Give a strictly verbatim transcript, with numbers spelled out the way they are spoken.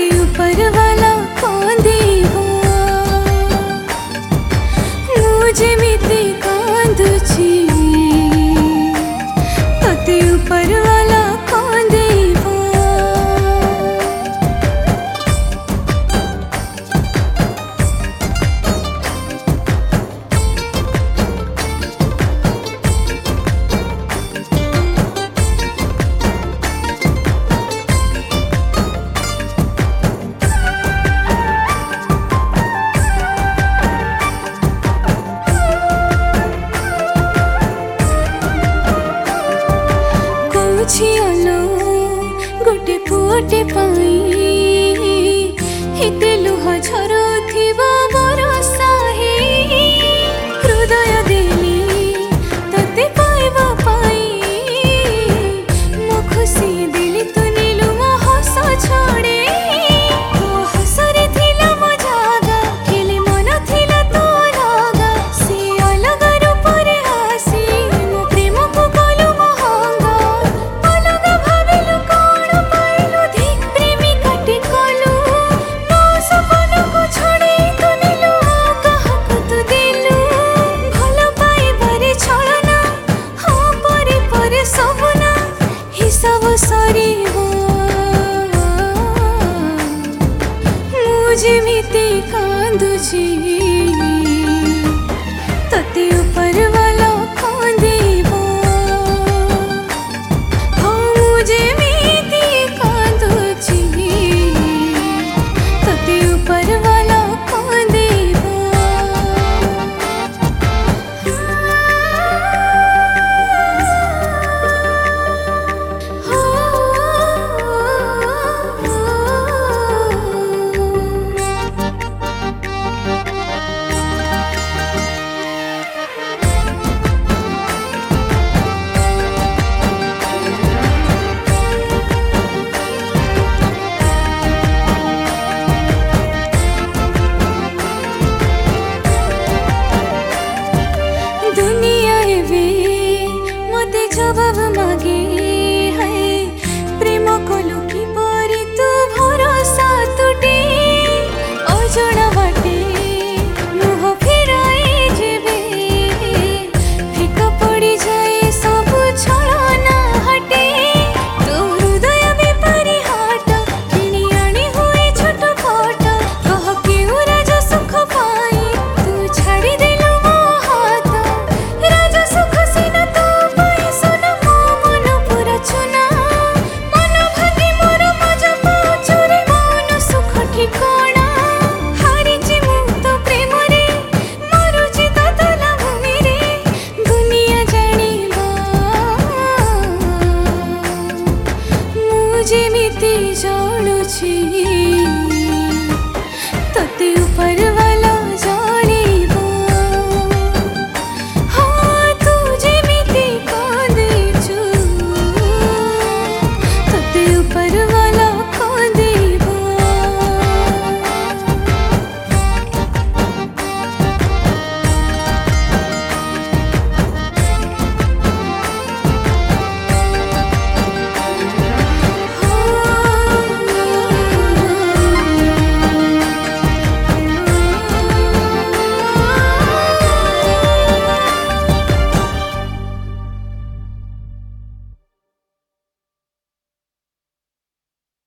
तते ऊपर वाला कांदिबो मु जेमिति कांदुची तते ऊपर वाला कांदिबो। झियालो गोटे पुअटे पाई हिते लुह झरुथिबा बरसा हे हृदय देली तते पाइबा पाई मो खुशी दिली तु नीलु मो हस छड़े तो हसरे थिला मो जागा हेले मन थिला तो लगा से अलग रूपरे आसी मो प्रेम को कलु महंगा जेमिति कांदुची तते ऊपर